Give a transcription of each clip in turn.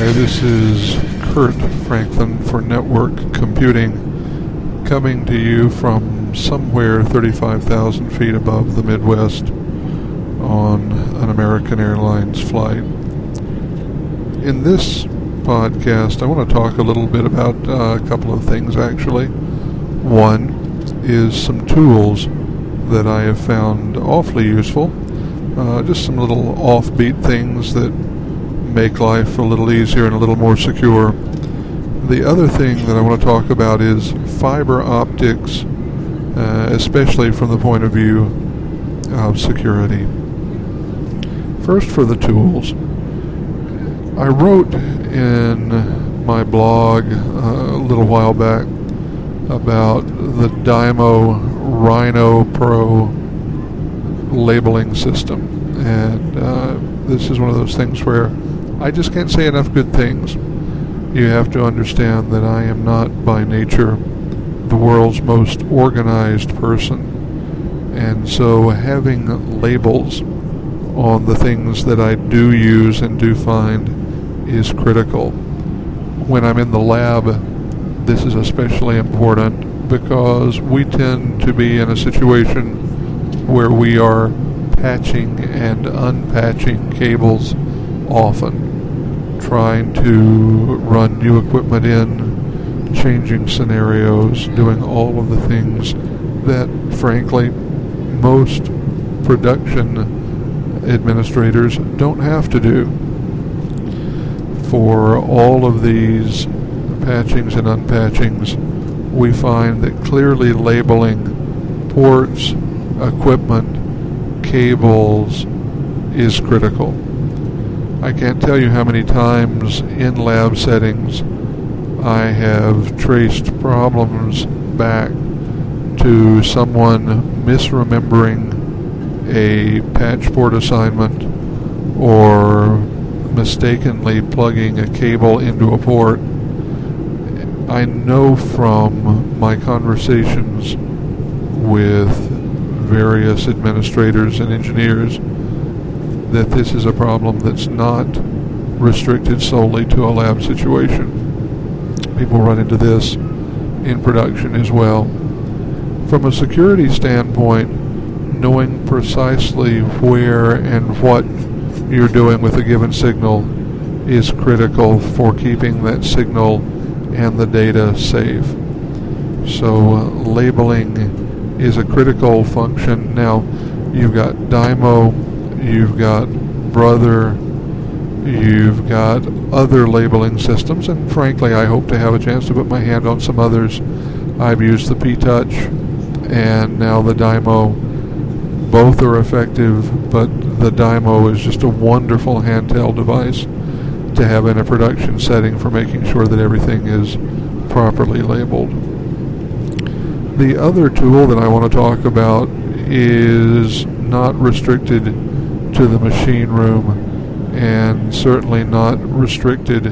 this is Kurt Franklin for Network Computing, coming to you from somewhere 35,000 feet above the Midwest on an American Airlines flight. In this podcast, I want to talk a little bit about a couple of things, actually. One is some tools that I have found awfully useful, just some little offbeat things that make life a little easier and a little more secure. The other thing that I want to talk about is fiber optics, especially from the point of view of security. First, for the tools. I wrote in my blog a little while back about the Dymo Rhino Pro labeling system, and this is one of those things where I just can't say enough good things. You have to understand that I am not by nature the world's most organized person, and so having labels on the things that I do use and do find is critical. When I'm in the lab, this is especially important because we tend to be in a situation where we are patching and unpatching cables often, trying to run new equipment in, changing scenarios, doing all of the things that, frankly, most production administrators don't have to do. For all of these patchings and unpatchings, we find that clearly labeling ports, equipment, cables is critical. I can't tell you how many times in lab settings I have traced problems back to someone misremembering a patch port assignment or mistakenly plugging a cable into a port. I know from my conversations with various administrators and engineers that this is a problem that's not restricted solely to a lab situation. People run into this in production as well. From a security standpoint, knowing precisely where and what you're doing with a given signal is critical for keeping that signal and the data safe. So labeling is a critical function. Now, you've got Dymo, you've got Brother, you've got other labeling systems, and frankly, I hope to have a chance to put my hand on some others. I've used the P-Touch and now the Dymo. Both are effective, but the Dymo is just a wonderful handheld device to have in a production setting for making sure that everything is properly labeled. The other tool that I want to talk about is not restricted to the machine room and certainly not restricted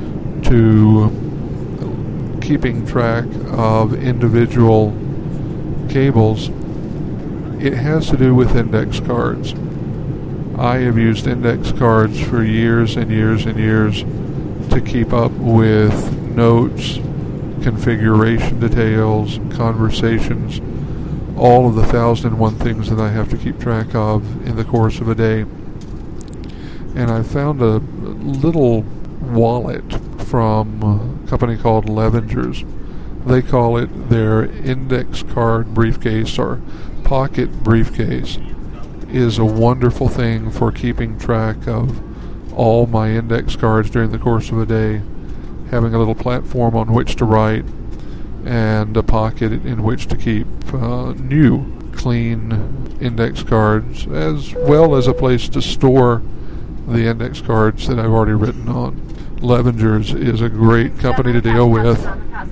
to keeping track of individual cables. It has to do with index cards. I have used index cards for years and years and years to keep up with notes, configuration details, conversations, all of the 1,001 things that I have to keep track of in the course of a day. And I found a little wallet from a company called Levenger's. They call it their index card briefcase, or pocket briefcase. Is a wonderful thing for keeping track of all my index cards during the course of a day, having a little platform on which to write and a pocket in which to keep new, clean index cards, as well as a place to store the index cards that I've already written on. Levenger's is a great company to deal with,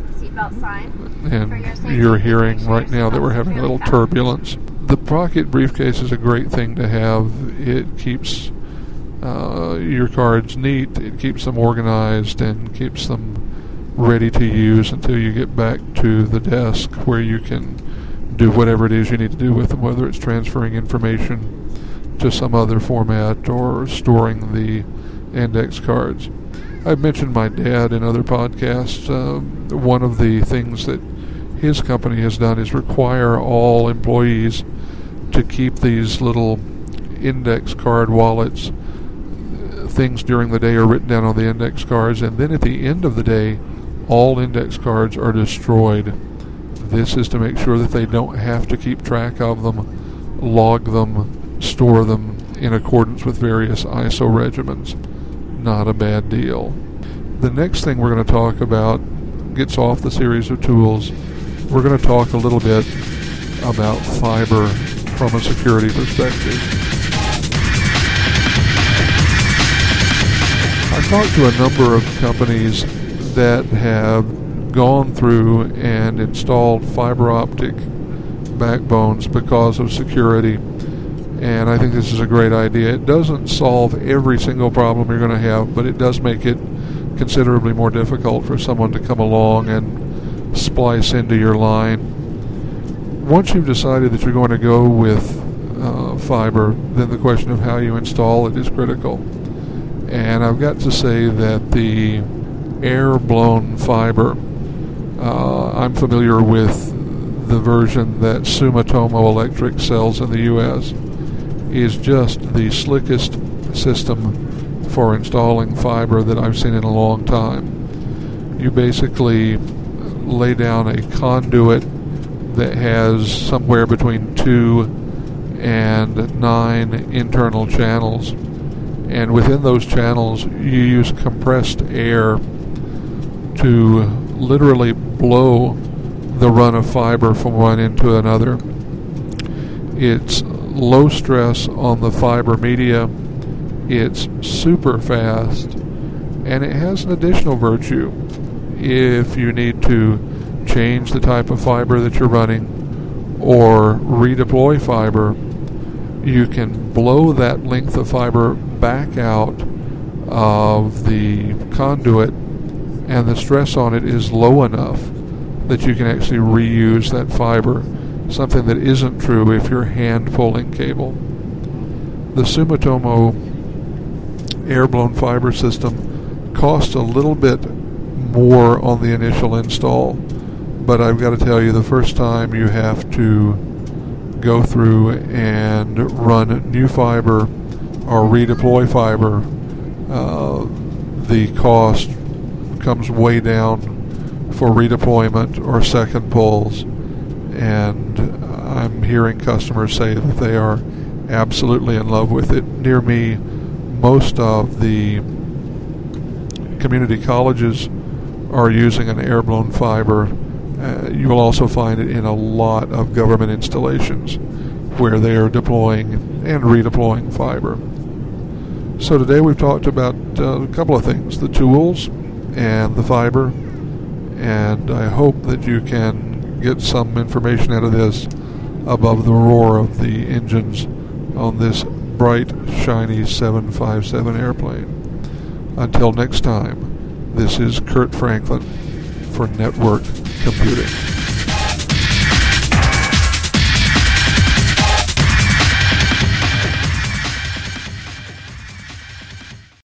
and you're hearing right now that we're having a little turbulence. The pocket briefcase is a great thing to have. It keeps your cards neat, it keeps them organized, and keeps them ready to use until you get back to the desk where you can do whatever it is you need to do with them, whether it's transferring information to some other format or storing the index cards. I've mentioned my dad in other podcasts. One of the things that his company has done is require all employees to keep these little index card wallets. Things during the day are written down on the index cards, and then at the end of the day, all index cards are destroyed. This is to make sure that they don't have to keep track of them, log them, store them in accordance with various ISO regimens. Not a bad deal. The next thing we're going to talk about gets off the series of tools. We're going to talk a little bit about fiber from a security perspective. I've talked to a number of companies that have gone through and installed fiber optic backbones because of security, and I think this is a great idea. It doesn't solve every single problem you're going to have, but it does make it considerably more difficult for someone to come along and splice into your line. Once you've decided that you're going to go with fiber, then the question of how you install it is critical. And I've got to say that the air-blown fiber, I'm familiar with the version that Sumitomo Electric sells in the U.S., is just the slickest system for installing fiber that I've seen in a long time. You basically lay down a conduit that has somewhere between 2 and 9 internal channels, and within those channels you use compressed air to literally blow the run of fiber from one end to another. It's low stress on the fiber media, it's super fast, and it has an additional virtue. If you need to change the type of fiber that you're running or redeploy fiber, you can blow that length of fiber back out of the conduit, and the stress on it is low enough that you can actually reuse that fiber, something that isn't true if you're hand pulling cable. The Sumitomo air-blown fiber system costs a little bit more on the initial install, but I've got to tell you, the first time you have to go through and run new fiber or redeploy fiber, the cost comes way down for redeployment or second pulls, and I'm hearing customers say that they are absolutely in love with it. Near me, most of the community colleges are using an air-blown fiber. You will also find it in a lot of government installations where they are deploying and redeploying fiber. So today we've talked about a couple of things, the tools and the fiber, and I hope that you can get some information out of this above the roar of the engines on this bright, shiny 757 airplane. Until next time, this is Kurt Franklin for Network Computing.